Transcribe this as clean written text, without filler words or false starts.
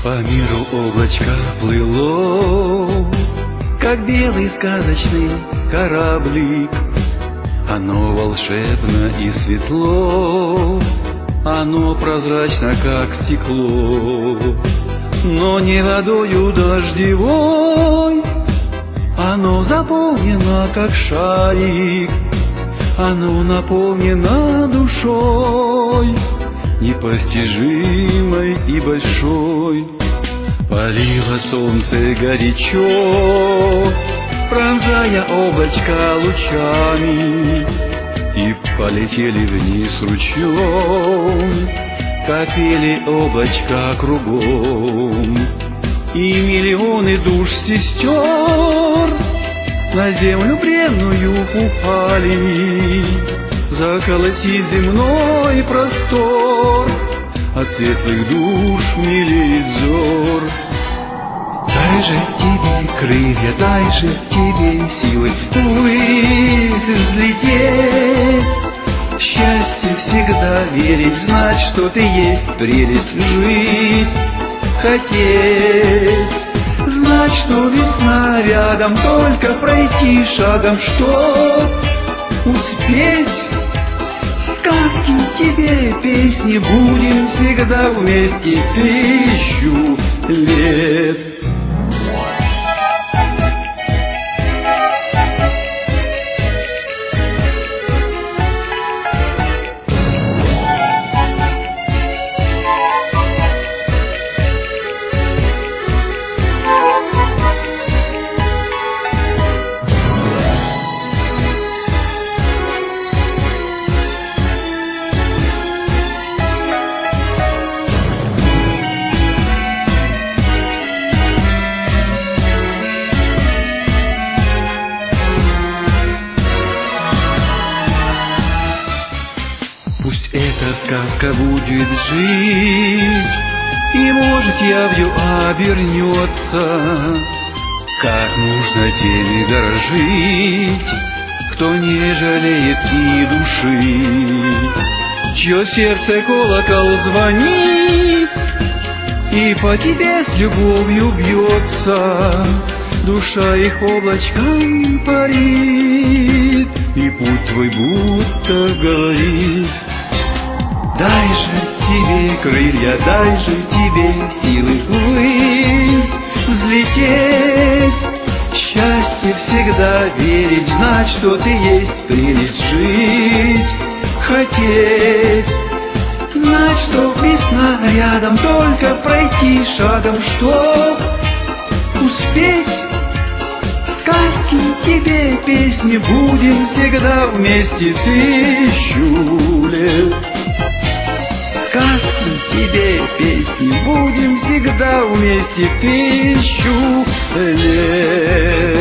По миру облачко плыло, как белый сказочный кораблик. Оно волшебно и светло, оно прозрачно, как стекло, но не водою дождевой. Оно заполнено, как шарик, оно наполнено душой, непостижимой и большой. Палило солнце горячо, пронзая облачко лучами, и полетели вниз ручьем, капели облачка кругом. И миллионы душ сестер на землю бренную упали, заколоси земной простор, от светлых душ милеет взор. Дай же тебе крылья, дай же тебе силы ввысь взлететь, счастье всегда верить, знать, что ты есть прелесть, жить хотеть, знать, что весна рядом, только пройти шагом, чтоб успеть. Сказки тебе, песни, будем всегда вместе 1000 лет. Пусть эта сказка будет жить, и, может, явью обернется, как нужно теми дорожить, кто не жалеет и души, чье сердце колокол звонит, и по тебе с любовью бьется, душа их облачком парит, и путь твой будто говорит. Дай же тебе крылья, дай же тебе силы ввысь взлететь, счастье всегда верить, знать, что ты есть прелесть, жить хотеть, знать, что весна рядом, только пройти шагом, чтоб успеть. Сказки тебе, песни, будем всегда вместе 1000 лет. Сказки тебе, песни, будем всегда вместе 1000 лет.